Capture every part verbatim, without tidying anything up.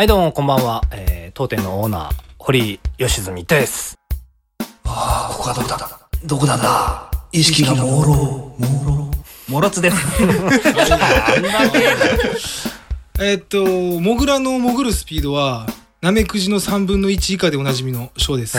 はいどうもこんばんは、えー、当店のオーナー堀吉住です。 ああ、ここはどこだどこなんだ。意識が朦朧朦朧もろつですえっとモグラの潜るスピードはナメクジのさんぶんのいち以下でおなじみのショーです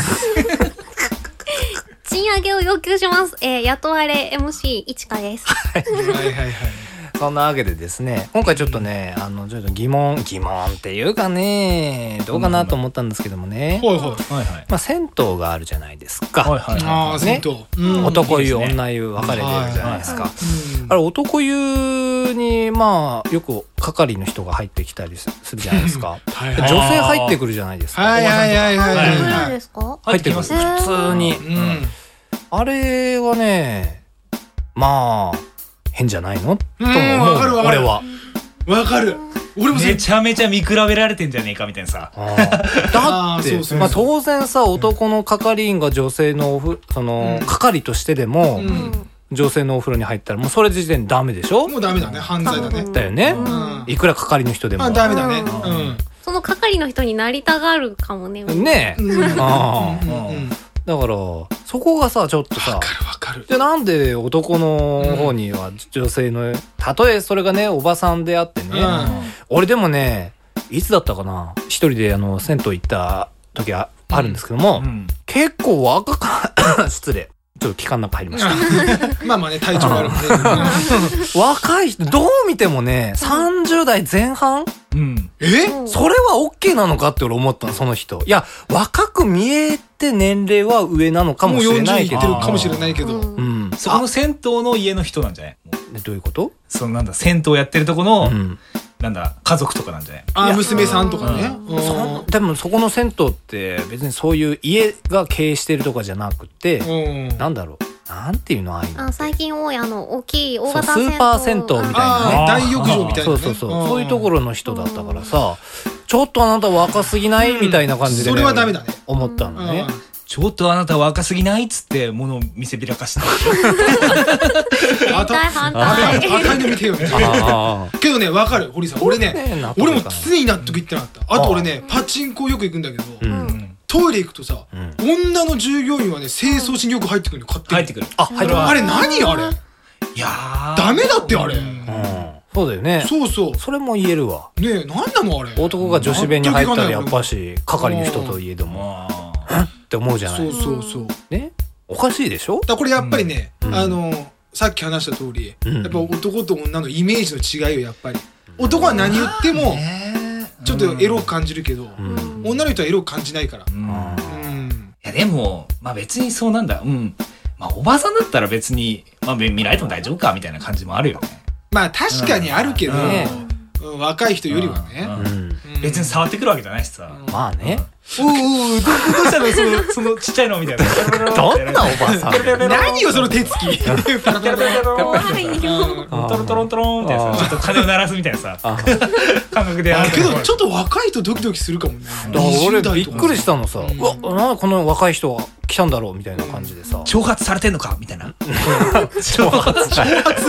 賃上げを要求します、えー、雇われ エムシー いちかですはいはいはい。 そんなわけでですね、今回ちょっとね、あのちょっと疑問疑問っていうかね、どうかなと思ったんですけどもね、 はいはい。 はいはいまあ銭湯があるじゃないですか。 はいはいああ、銭湯、 うん、男湯、 いいですね女湯分かれてるじゃないですか。 うんあれ男湯にまあよく係の人が入ってきたりするじゃないですか。 はい女性入ってくるじゃないですか。 はいはいはいはい入ってくるんはですか？ 入ってきます。普通に。 い。うんあれはね、まあ変じゃないのとも思う。 うんわかるわかる俺は。 わかる。俺もめちゃめちゃ見比べられてんじゃねえかみたいなさ。 あーだってあーそうそうそうまあ当然さ、男の係員が女性のおふそのうん係としてでも、 うん女性のお風呂に入ったらもうそれ時点でダメでしょ。 もうダメだね、犯罪だね。 だよね、 うんいくら係の人でも。 あ、ダメだね。 うんうん。 その係の人になりたがるかもね。 ねえ、 うんあーうんうんだからそこがさちょっとさ、 わかるわかる。 でなんで男の方には女性の、たとえそれがねおばさんであってね、 うん俺でもねいつだったかな、一人であの銭湯行った時ああるんですけども、 うん結構若か失礼ちょっと気管の中入りましたまあまあね、体調があるんで。 若い人どう見てもねさんじゅう代前半、 うんえ？ それは OK なのかって俺思ったの、その人。いや若く見えて年齢は上なのかももうしれよんじゅういないけど、 ってるかもしれないけど。 うんうん、 そこの銭湯の家の人なんじゃない？もうでどういうこと？ そのなんだ銭湯やってるとこの、 うんなんだ家族とかなんじゃない？ あ、娘さんとかね。うんそでもそこの銭湯って別にそういう家が経営してるとかじゃなくて、 うん。 なんだろう、なんていうの、ああいうのあ、最近多いあの大きい大そう型スーパー銭湯みたいなね、 あー大浴場みたいなね。 そうそうそう、 んそういうところの人だったからさ、ちょっとあなた若すぎないみたいな感じで、ね、 それはダメだね。 思ったのね。 ちょっとあなた若すぎないっつって物を見せびらかしたあた反対あ反対たあたいの見てよみたいな。 ああけどね、わかる、堀さん。俺ね、 ね納得いかない俺も常に納得いってなかった。あと俺ね、パチンコよく行くんだけど、 うんトイレ行くとさ、 ん女の従業員はね、清掃しによく入ってくるの、勝手に。 入ってくる。 あ入ってくるあれ何あれ？ いやーダメだってあれ。 うんそうだよね。 そうそう。 それも言えるわ。 ねえ、なんなのあれ。 男が女子弁に入ったらやっぱし係の人といえどもあって思うじゃないそうそうそう。だかね、おかしいでしょ。 らこれやっぱりね、 うんあの、さっき話した通り、 うんやっぱ男と女のイメージの違いよ、やっぱり。男は何言っても、ちょっとエロく感じるけど、 うん女の人はエロく感じないから。 ーうんうん。 いやでもまあ別にそうなんだ。うんまあおばさんだったら別にまあ見られても大丈夫かみたいな感じもあるよね。 まあ確かにあるけど、 ねうん若い人よりはね。 うんうんうん別に触ってくるわけじゃないしさ。 まあね。 おうおうどどうしたのそのそのちっちゃいのみたいな。 どんなおばさん。 何よその手つき。 怖いよ。 トロトロントロンってさあーちょっと鐘を鳴らすみたいなさあ感覚でやるけどちょっと若いとドキドキするかもね。 だから俺にじゅう代とかびっくりしたのさ、 うんうわなんでこの若い人が来たんだろうみたいな感じでさ、 挑発されてんのかみたいな。挑発さ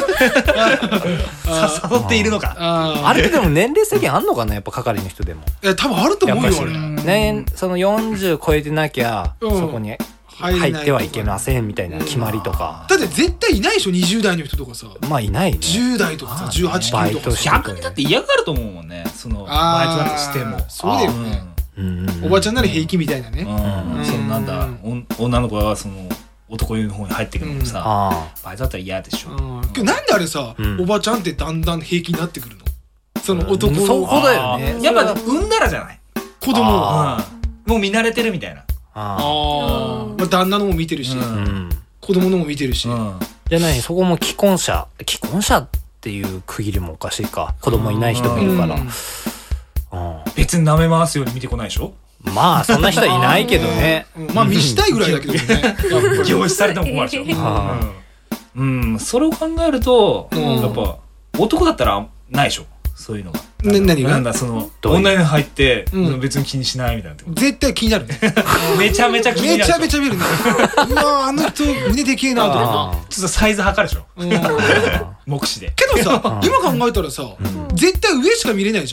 誘っているのか。 あーあれってでも年齢制限あんのかな、やっぱ係の人でも。 いや多分あると思うよやっぱ俺。 ね、そのよんじゅう超えてなきゃ、 うんそこに入れない入ってはいけませんみたいな決まりとか、 だって絶対いないでしょにじゅう代の人とかさ、 まあいないね。 じゅう代とかさ、じゅうはち、きゅうとかさ。 逆にだって嫌がると思うもんね。そのバイトあだとしても。 ーそうだよね。 うんうんおばちゃんなら平気みたいなね。 うんうんそのなんだお女の子はその男湯の方に入ってくるのもさあバイトだったら嫌でしょ。 うんけどなんであれさ、 うんおばちゃんってだんだん平気になってくるの？その男のそこだよねあーやっぱ産んだらじゃない。 子供は。 うんもう見慣れてるみたいな。 あああーまあ旦那のも見てるし、 うんうん子供のも見てるし。 うんじゃない、そこも既婚者既婚者っていう区切りもおかしいか、子供いない人もいるから、 うんうん別に舐め回すように見てこないでしょ。 まあそんな人はいないけどね。 うんまあ見したいぐらいだけどね。やっぱり凝視されても困るでしょ。 あうんうんそれを考えるとうんやっぱ男だったらないでしょ。そういうのが。 な何がなんだそのどういう女に入ってうん別に気にしないみたいなってこと。 絶対気になるね。 めちゃめちゃ気になるでしょ。 めちゃめちゃ見るね。うわーあの人胸でけえなとか。 あちょっとサイズ測るでしょ。 うんあ目視で。 けどさ、今考えたらさ、 ん絶対上しか見れないじゃん。下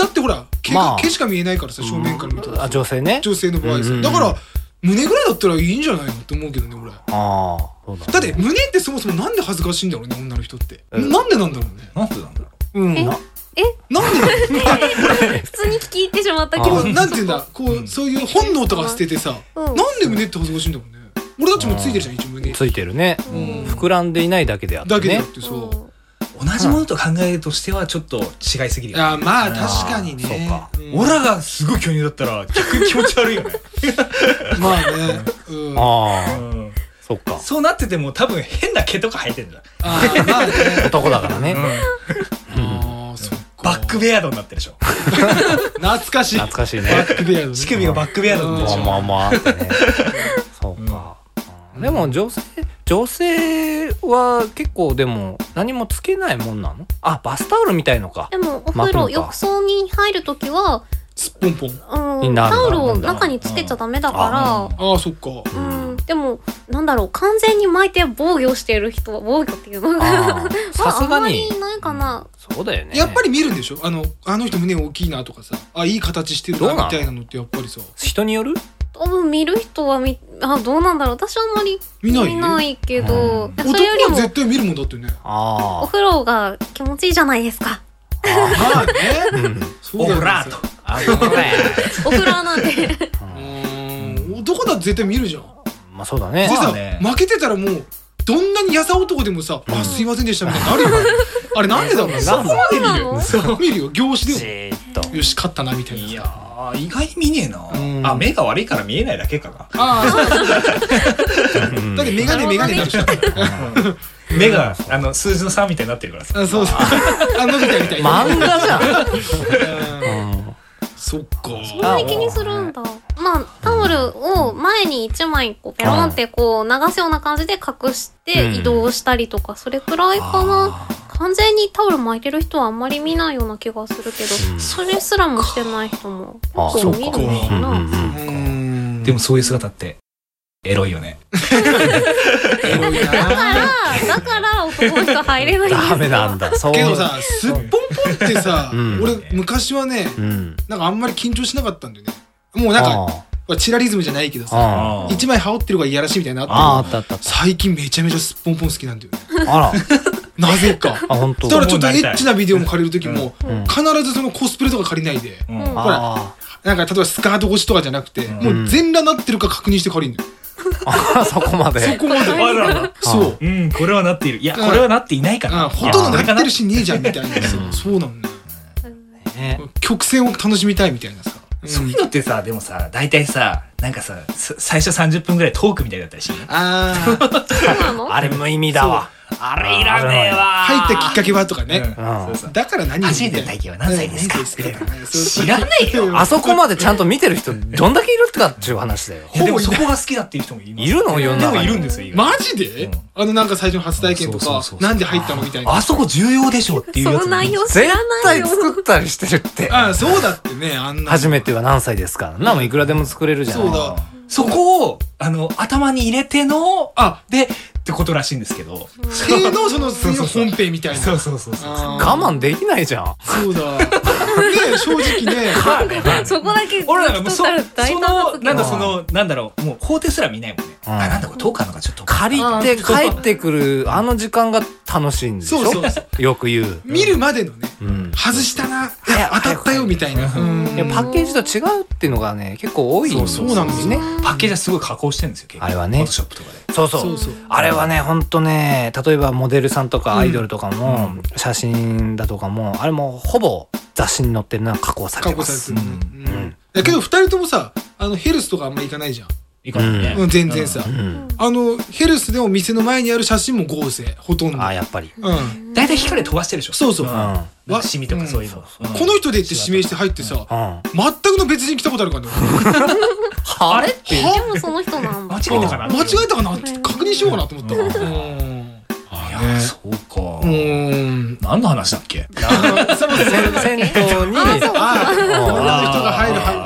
下ってほら毛まあが毛しか見えないからさ正面から見たらあ女性ね。 女性の場合さうんうんうんだから胸ぐらいだったらいいんじゃないのって思うけどね俺。 ああそうだね。 だって胸ってそもそもなんで恥ずかしいんだろうね女の人って。 うんなんでなんだろうね。 なんでなんだろうん。 えなえなんでだろう普通に聞き入ってしまったけあどこうなんていうんだこうそういう本能とか捨ててさうんなんで胸って恥ずかしいんだろうね。俺たちもついてるじゃん一応胸ついてるね。 うん膨らんでいないだけであってだけでねだってさうんう。同じものと考えるとしてはちょっと違いすぎるよね。 あまあ確かにねそうかうんオラがすごい巨乳だったら逆に気持ち悪いよね。 まあねうんあああうんそっか。 そうなってても多分変な毛とか生えてるんだ。 ーまあね男だからね。 あーそっかバックベアードになってるでしょ。 懐かしい懐かしいね。 バックベアードね乳首がバックベアードになってるでしょ。 まあまあまあってね。そうか。でも女性女性は結構でも何もつけないもんなの？あバスタオルみたいのか。 でもお風巻くのか呂浴槽に入るときは、 すっぽんぽんうん、 になるタオルを中につけちゃダメだかああそっから、うん、でもなんだろう完全に巻いて防御している人は防御っていうのがあーさすあんまがにりいないかな。 そうだよね。 やっぱり見るんでしょあのあの人胸大きいなとかさあいい形してるどうなのなみたいなのってやっぱりさ人による？ 多分見る人はみあどうなんだろう私はあんまり見ないけど、 うんそれよりも男は絶対見るもんだってねおあ風呂が気持ちいいじゃないですか。 まあねあ。うん。 そうだよねオラーと。 あそうだね。 お風呂なんでうーん男だって絶対見るじゃんまあそうだねで。さまあね負けてたらもうどんなにやさ男でもさあすいませんでしたみたいになるよあれなんでだろうねなんだそうなのそう見るよ凝視じでーっと。 もよし勝ったなみたいないやー意外に見ねえな。 うんあ目が悪いから見えないだけかな。 ああそうだうんだってメガネメガネになるじゃん目があの数字のさんみたいになってるからさ。 あそうそうあのび太みたいな漫画じゃん。 うんうんそっかそんなに気にするんだ。まあタオルを前に一枚こうペロンってこう流すような感じで隠して移動したりとかそれくらいかな。完全にタオル巻いてる人はあんまり見ないような気がするけど、それすらもしてない人もあ結構見るのかな。 うんうんうんうんでもそういう姿ってエロいよね。 エロいなだからだから男の人入れないんですよ。 ダメなんだ。そう。 けどさすっぽんぽんってさうん俺昔はねうん。 なんかあんまり緊張しなかったんだよねもうなんかあチラリズムじゃないけどさあー一枚羽織ってる方がいやらしいみたいなのあああったけどあったあったあっ最近めちゃめちゃすっぽんぽん好きなんだよねた。あら。 なぜかあ本当。 だからちょっとエッチなビデオも借りる時もうん必ずそのコスプレとか借りないでうんうんあなんか例えばスカート越しとかじゃなくてうんもう全裸なってるか確認して借りるのよあ。そこまで。 そこまであららそううんこれはなっている。いやこれはなっていないかな。 あほとんどなってるし。 しねえじゃんみたいなさそうなんだよね曲線を楽しみたいみたいなさそういうのってさでもさ大体さなんかささ最初さんじゅっぷんぐらいトークみたいだったりしない？ ああそうなの？ あれ無意味だわ。 あれいらねえわ。 入ったきっかけはとかねうんそうそうだから何初めての体験は何歳ですか何歳ですか知らないよ。 あそこまでちゃんと見てる人どんだけいるってかっていう話だよ。 いやでもそこが好きだっていう人もいますいるの世のでも中にいるんですよ。意外マジでうんあのなんか最初の初体験とかそうそうそうそうなんで入ったのみたいなあそこ重要でしょっていうやつもその内容知絶らない対よ。 作ったりしてるって。 ああそうだってねあんな初めては何歳ですか。なもいくらでも作れるじゃん。 そうだそこをあの頭に入れてのあでってことらしいんですけど。 系のその次の本編みたいなそうそうそうそう。 あー我慢できないじゃん。 そうだね正直ねそこだけ俺らがもうそ取ったら大そ胆な時のなんだはそのなんだろうもう工程すら見ないもんね。 うんあなんだこれトークあるのかちょっと借りて帰ってくるあの時間が楽しいんでしょ。 そうそうそうよく言う。 見るまでのねうん。 外したないや当たったよみたいなうんいやパッケージと違うっていうのがね結構多いんですそうそうなんですねパッケージはすごい加工してるんですよ。結構あれはねフォトショップとかで。 そうそうそうそうあれはねほんとね例えばモデルさんとかアイドルとかも、写真だとかもあれもほぼ雑誌に載ってるのは加工され加てます工されてるねうんだけど二人ともさあのヘルスとかあんま行かないじゃんいいかもね。 うん全然さうんあのヘルスでも店の前にある写真も合成ほとんどあやっぱりうん大体光飛ばしてるでしょ。 そうそううんうんなんかシミとかそういうの。うんこの人でって指名して入ってさうん全くの別人来たことあるからねあれっていう。 でもその人なんだ。 間違えたかな。 間違えたかなって確認しようかなと思ったわうんいやそうか。 うん何の話だっけ？ その銭銭湯にあそうああうん女の人が入るはまあどうだ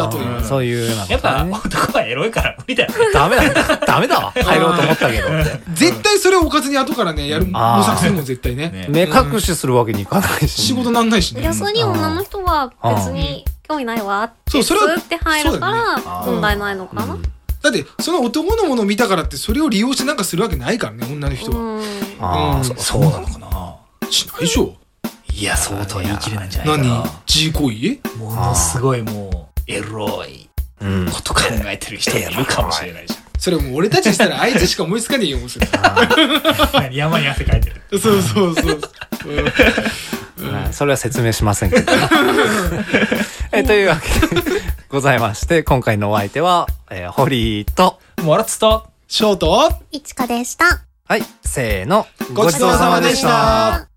だといううんそういうようなことやっぱね男はエロいから無理だよね。 ダメだダメだわ入ろうと思ったけどって絶対それをおかずに後からねやる模あー索するもん絶対ねね目隠しするわけにいかないし仕事なんないしね逆に女の人は別に興味ないわってそうそれはスーって入るかそうだらよね問題ないのかな。 だってその男のものを見たからってそれを利用してなんかするわけないからね女の人はうん。 うんあーそそうなのかな。 しないでしょいや、そうとは言い切れないんじゃないか何な。 G 行為ものすごいもう、エロいうんこと考えてる人もいるかもしれないじそれもう俺たちにしたらあいつしか思いつかねえよもうそれゃん。山に汗かいてる。 そうそうそうはいそれは説明しませんけどえというわけでございまして今回のお相手は、えー、堀井ともらつと、 ショートいちかでした。 はいせーのごちそうさまでした。